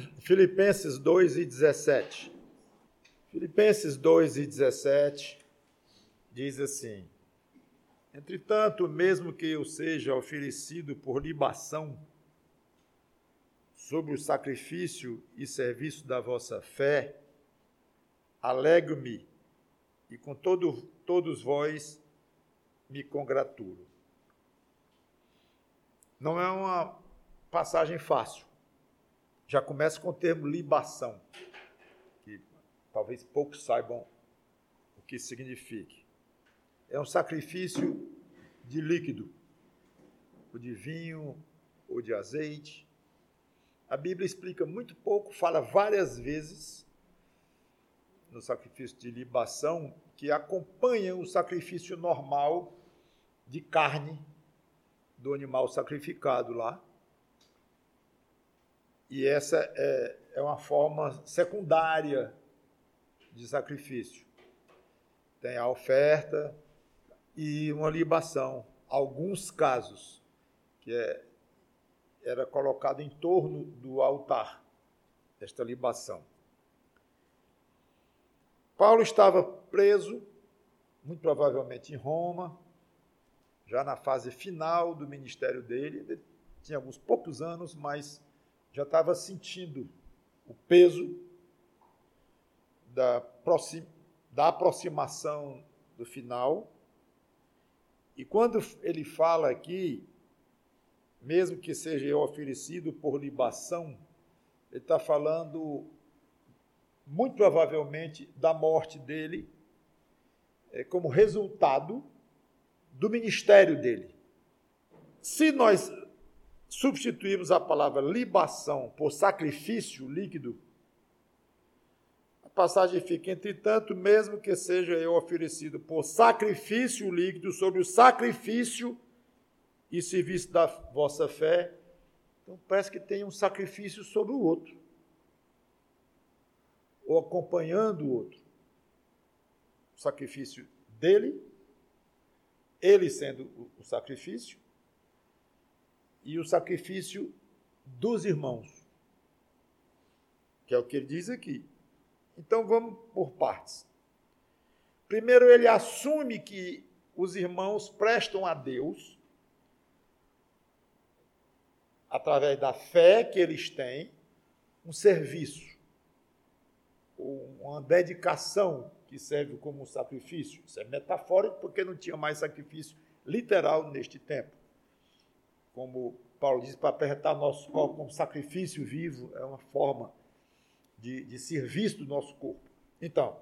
Filipenses 2:17. Filipenses 2:17 diz assim: entretanto, mesmo que eu seja oferecido por libação sobre o sacrifício e serviço da vossa fé, alegro-me e com todos vós me congratulo. Não é uma passagem fácil. Já começa com o termo libação, que talvez poucos saibam o que significa. É um sacrifício de líquido, ou de vinho, ou de azeite. A Bíblia explica muito pouco, fala várias vezes no sacrifício de libação, que acompanha o sacrifício normal de carne do animal sacrificado lá. E essa é uma forma secundária de sacrifício. Tem a oferta e uma libação. Alguns casos, que era colocado em torno do altar, esta libação. Paulo estava preso, muito provavelmente em Roma, já na fase final do ministério dele. Ele tinha alguns poucos anos, mas já estava sentindo o peso da aproximação do final. E quando ele fala aqui, mesmo que seja eu oferecido por libação, ele está falando muito provavelmente da morte dele como resultado do ministério dele. Se nós substituirmos a palavra libação por sacrifício líquido, a passagem fica: entretanto, mesmo que seja eu oferecido por sacrifício líquido sobre o sacrifício e serviço da vossa fé. Então parece que tem um sacrifício sobre o outro, ou acompanhando o outro. O sacrifício dele, ele sendo o sacrifício, e o sacrifício dos irmãos, que é o que ele diz aqui. Então vamos por partes. Primeiro, ele assume que os irmãos prestam a Deus, através da fé que eles têm, um serviço, uma dedicação que serve como sacrifício. Isso é metafórico, porque não tinha mais sacrifício literal neste tempo. Como Paulo diz, para apresentar nosso corpo como sacrifício vivo, é uma forma de serviço do nosso corpo. Então,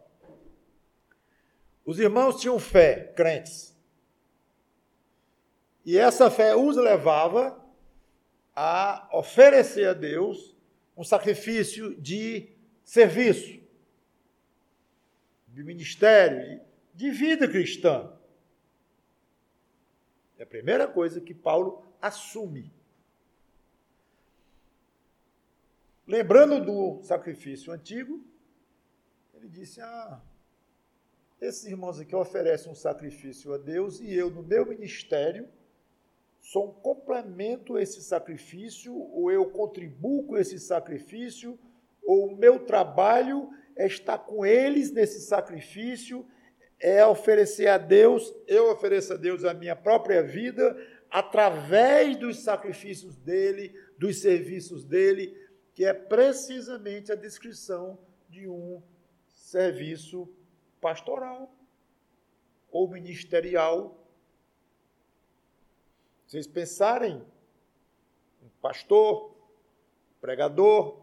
os irmãos tinham fé, crentes. E essa fé os levava a oferecer a Deus um sacrifício de serviço, de ministério, de vida cristã. É a primeira coisa que Paulo assume. Lembrando do sacrifício antigo, ele disse: esses irmãos aqui oferecem um sacrifício a Deus e eu, no meu ministério, sou um complemento a esse sacrifício, ou eu contribuo com esse sacrifício, ou o meu trabalho é estar com eles nesse sacrifício, é oferecer a Deus, eu ofereço a Deus a minha própria vida, através dos sacrifícios dele, dos serviços dele, que é precisamente a descrição de um serviço pastoral ou ministerial. Vocês pensarem, um pastor, pregador,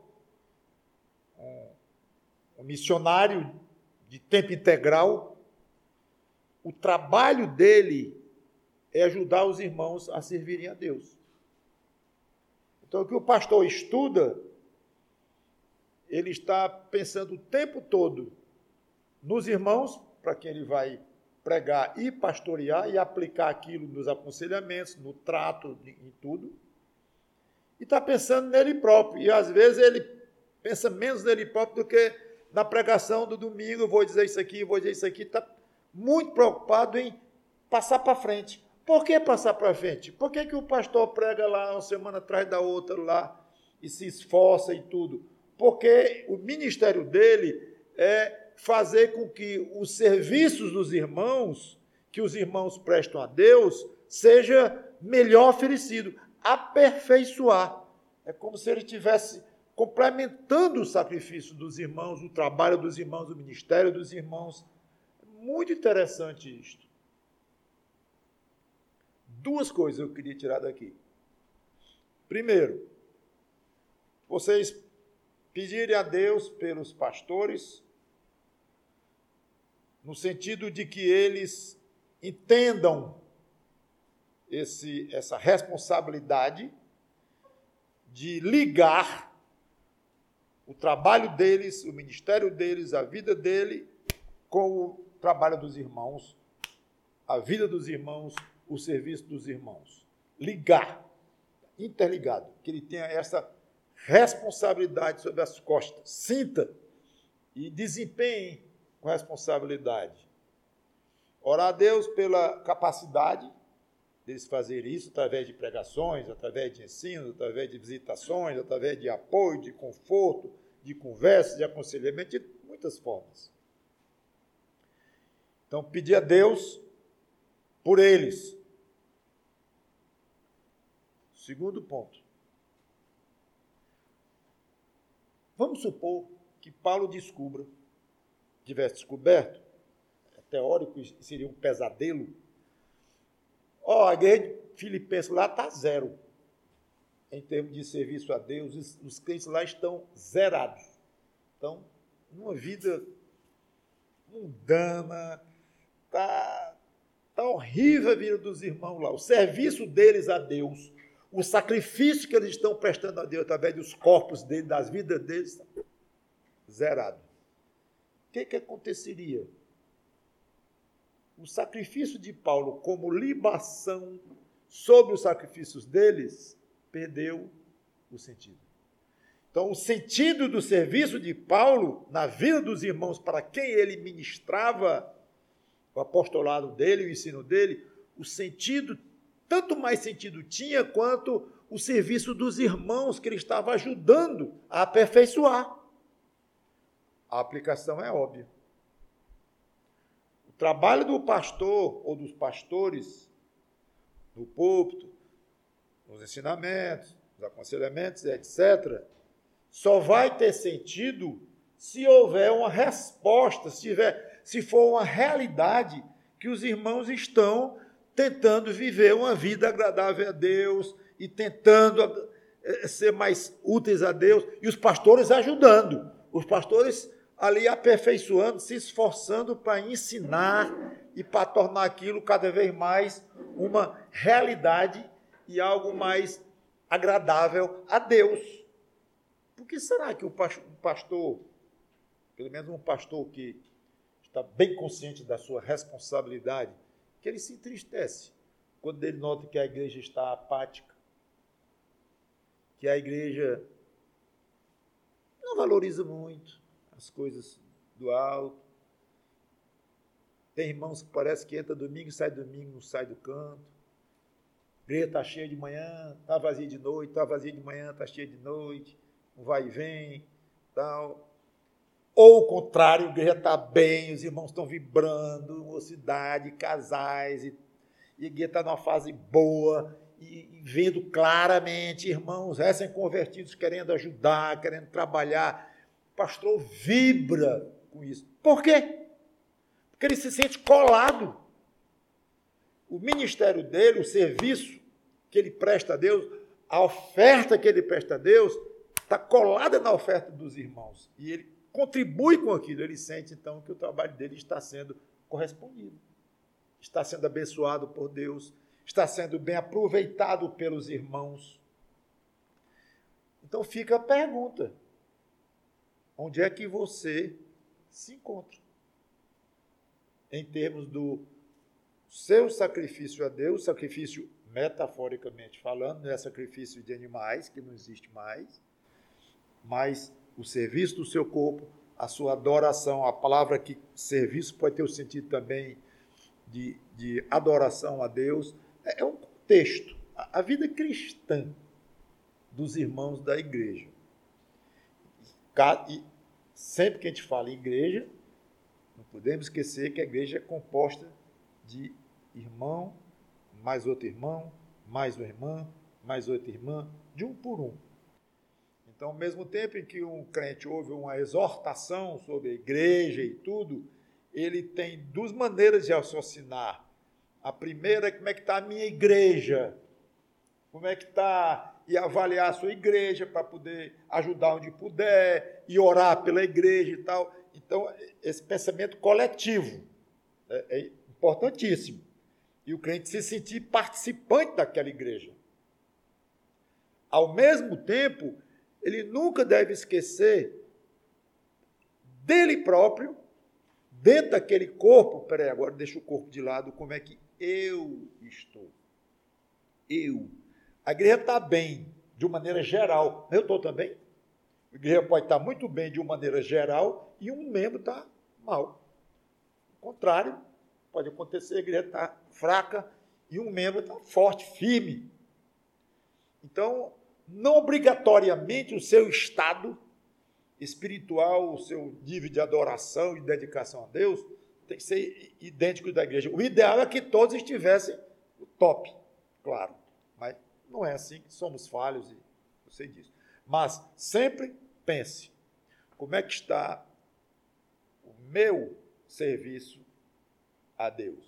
um missionário de tempo integral, o trabalho dele é ajudar os irmãos a servirem a Deus. Então, o que o pastor estuda, ele está pensando o tempo todo nos irmãos, para quem ele vai pregar e pastorear e aplicar aquilo nos aconselhamentos, no trato, em tudo. E está pensando nele próprio. E, às vezes, ele pensa menos nele próprio do que na pregação do domingo. Vou dizer isso aqui, vou dizer isso aqui. Está muito preocupado em passar para frente. Por que passar para frente? Por que o pastor prega lá uma semana atrás da outra lá e se esforça e tudo? porque o ministério dele é fazer com que os serviços dos irmãos, que os irmãos prestam a Deus, seja melhor oferecido, aperfeiçoar. É como se ele estivesse complementando o sacrifício dos irmãos, o trabalho dos irmãos, o ministério dos irmãos. É muito interessante isto. Duas coisas eu queria tirar daqui. Primeiro, vocês pedirem a Deus pelos pastores, no sentido de que eles entendam essa responsabilidade de ligar o trabalho deles, o ministério deles, a vida dele, com o trabalho dos irmãos, a vida dos irmãos, o serviço dos irmãos. Ligar, interligado, que ele tenha essa responsabilidade sobre as costas. Sinta e desempenhe com responsabilidade. Orar a Deus pela capacidade deles fazerem isso através de pregações, através de ensino, através de visitações, através de apoio, de conforto, de conversa, de aconselhamento, de muitas formas. Então, pedir a Deus por eles. Segundo ponto. Vamos supor que Paulo tivesse descoberto, é teórico, seria um pesadelo. A igreja de Filipenses lá está zero, em termos de serviço a Deus, os crentes lá estão zerados. Então, numa vida mundana, está horrível a vida dos irmãos lá. O serviço deles a Deus, o sacrifício que eles estão prestando a Deus através dos corpos deles, das vidas deles, zerado. O que aconteceria? O sacrifício de Paulo como libação sobre os sacrifícios deles perdeu o sentido. Então, o sentido do serviço de Paulo na vida dos irmãos para quem ele ministrava, o apostolado dele, o ensino dele, o sentido, tanto mais sentido tinha quanto o serviço dos irmãos que ele estava ajudando a aperfeiçoar. A aplicação é óbvia. O trabalho do pastor ou dos pastores no púlpito, nos ensinamentos, nos aconselhamentos, etc., só vai ter sentido se houver uma resposta, se for uma realidade que os irmãos estão tentando viver uma vida agradável a Deus e tentando ser mais úteis a Deus, e os pastores ajudando, os pastores ali aperfeiçoando, se esforçando para ensinar e para tornar aquilo cada vez mais uma realidade e algo mais agradável a Deus. Por que será que o pastor, pelo menos um pastor que está bem consciente da sua responsabilidade, que ele se entristece quando ele nota que a igreja está apática, que a igreja não valoriza muito as coisas do alto? Tem irmãos que parece que entra domingo, não sai do canto. A igreja está cheia de manhã, está vazia de noite, está vazia de manhã, está cheia de noite, um vai e vem, tal. Ou o contrário, a igreja está bem, os irmãos estão vibrando, mocidade, casais, e a igreja está numa fase boa, e vendo claramente irmãos recém-convertidos querendo ajudar, querendo trabalhar. O pastor vibra com isso. Por quê? Porque ele se sente colado. O ministério dele, o serviço que ele presta a Deus, a oferta que ele presta a Deus, está colada na oferta dos irmãos. E ele contribui com aquilo. Ele sente, então, que o trabalho dele está sendo correspondido. Está sendo abençoado por Deus. Está sendo bem aproveitado pelos irmãos. Então fica a pergunta: onde é que você se encontra? Em termos do seu sacrifício a Deus, sacrifício metaforicamente falando, não é sacrifício de animais, que não existe mais, mas o serviço do seu corpo, a sua adoração, a palavra que serviço pode ter o sentido também de adoração a Deus, é um contexto, a vida cristã dos irmãos da igreja. E sempre que a gente fala em igreja, não podemos esquecer que a igreja é composta de irmão, mais outro irmão, mais uma irmã, mais outra irmã, de um por um. Então, ao mesmo tempo em que um crente ouve uma exortação sobre a igreja e tudo, ele tem duas maneiras de raciocinar. A primeira é como é que está a minha igreja, como é que está, e avaliar a sua igreja para poder ajudar onde puder, e orar pela igreja e tal. Então, esse pensamento coletivo é importantíssimo. E o crente se sentir participante daquela igreja. Ao mesmo tempo, ele nunca deve esquecer dele próprio, dentro daquele corpo. Peraí, agora deixa o corpo de lado, como é que eu estou? Eu. A igreja está bem, de uma maneira geral. Eu estou também. A igreja pode estar muito bem de uma maneira geral e um membro está mal. Ao contrário, pode acontecer, a igreja está fraca e um membro está forte, firme. Então, não obrigatoriamente o seu estado espiritual, o seu nível de adoração e dedicação a Deus tem que ser idêntico da igreja. O ideal é que todos estivessem no top, claro. Mas não é assim, somos falhos e eu sei disso. Mas sempre pense, como é que está o meu serviço a Deus?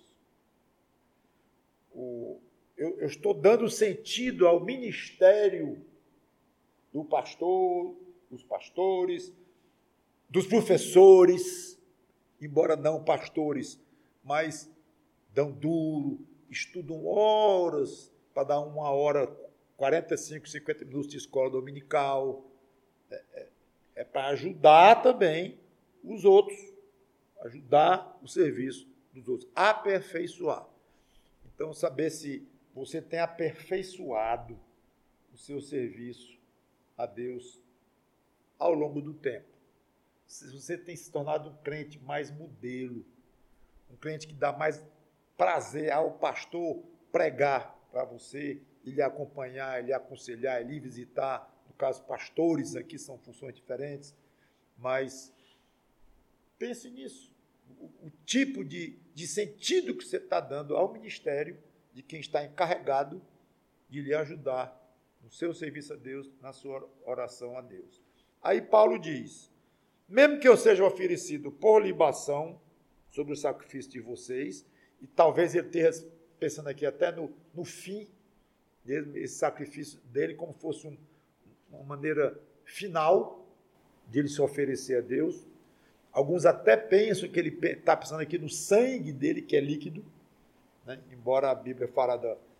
Eu estou dando sentido ao ministério do pastor, dos pastores, dos professores, embora não pastores, mas dão duro, estudam horas para dar 1 hora, 45, 50 minutos de escola dominical. É para ajudar também os outros, ajudar o serviço dos outros, aperfeiçoar. Então, saber se você tem aperfeiçoado o seu serviço a Deus ao longo do tempo. Se você tem se tornado um crente mais modelo, um crente que dá mais prazer ao pastor pregar para você, e lhe acompanhar, e lhe aconselhar, e lhe visitar. No caso, pastores aqui são funções diferentes, mas pense nisso. O tipo de sentido que você está dando ao ministério de quem está encarregado de lhe ajudar no seu serviço a Deus, na sua oração a Deus. Aí Paulo diz, mesmo que eu seja oferecido por libação sobre o sacrifício de vocês, e talvez ele esteja pensando aqui até no fim, esse sacrifício dele como fosse uma maneira final de ele se oferecer a Deus. Alguns até pensam que ele está pensando aqui no sangue dele, que é líquido, né? Embora a Bíblia fala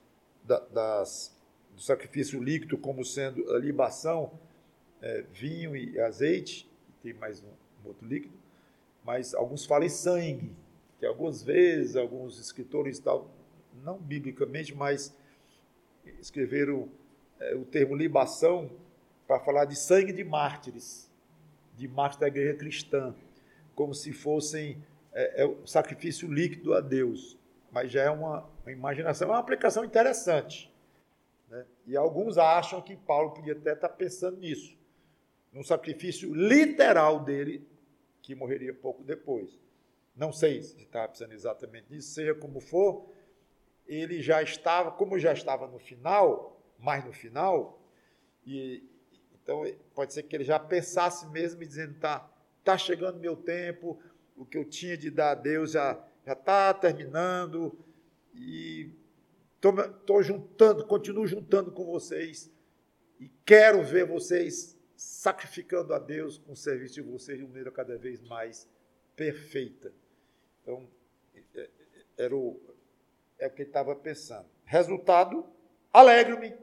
do sacrifício líquido como sendo a libação, vinho e azeite, tem mais um outro líquido, mas alguns falam em sangue, que algumas vezes, alguns escritores, tal, não biblicamente, mas escreveram o termo libação para falar de sangue de mártires da igreja cristã, como se fossem o sacrifício líquido a Deus. Mas já é uma imaginação, é uma aplicação interessante, né? E alguns acham que Paulo podia até estar pensando nisso, num sacrifício literal dele, que morreria pouco depois. Não sei se está pensando exatamente nisso, seja como for, ele já estava, como já estava no final, mais no final, e então pode ser que ele já pensasse mesmo e dizendo, tá chegando meu tempo, o que eu tinha de dar a Deus já está terminando, e estou juntando, continuo juntando com vocês, e quero ver vocês sacrificando a Deus com o serviço de vocês de uma maneira cada vez mais perfeita. Então, é o que ele estava pensando. Resultado, alegro-me,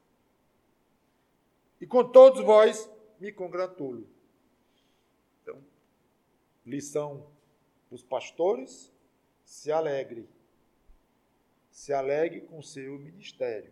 e com todos vós me congratulo. Então, lição para os pastores, se alegre com o seu ministério.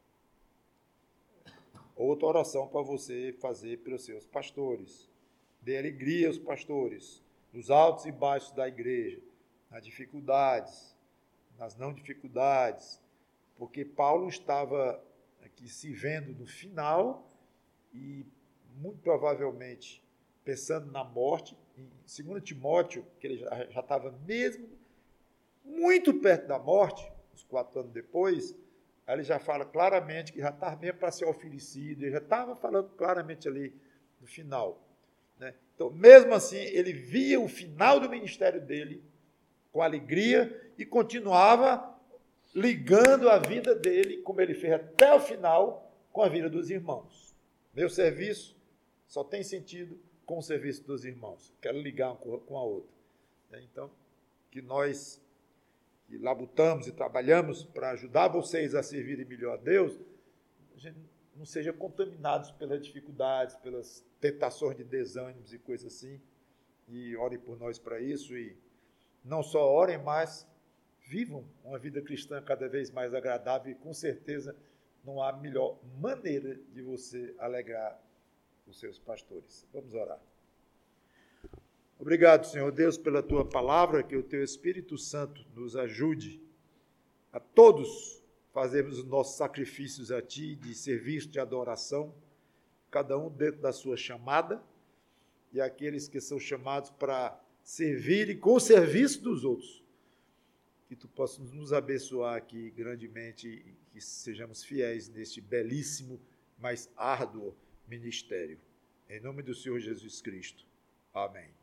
Outra oração para você fazer pelos seus pastores. Dê alegria aos pastores, nos altos e baixos da igreja, nas dificuldades, nas não dificuldades, porque Paulo estava aqui se vendo no final e, muito provavelmente, pensando na morte. Em 2 Timóteo, que ele já estava mesmo muito perto da morte, uns 4 anos depois, aí ele já fala claramente que já estava mesmo para ser oferecido, ele já estava falando claramente ali no final. Né? Então, mesmo assim, ele via o final do ministério dele com alegria e continuava ligando a vida dele, como ele fez até o final, com a vida dos irmãos. Meu serviço só tem sentido com o serviço dos irmãos. Quero ligar uma com a outra. Então, que nós que labutamos e trabalhamos para ajudar vocês a servirem melhor a Deus, a gente não seja contaminados pelas dificuldades, pelas tentações de desânimos e coisas assim. E orem por nós para isso. E não só orem, mas vivam uma vida cristã cada vez mais agradável. E com certeza não há melhor maneira de você alegrar os seus pastores. Vamos orar. Obrigado, Senhor Deus, pela tua palavra, que o teu Espírito Santo nos ajude a todos fazermos os nossos sacrifícios a ti, de serviço, de adoração, cada um dentro da sua chamada, e aqueles que são chamados para servirem com o serviço dos outros. Que tu possas nos abençoar aqui grandemente e que sejamos fiéis neste belíssimo, mas árduo ministério. Em nome do Senhor Jesus Cristo. Amém.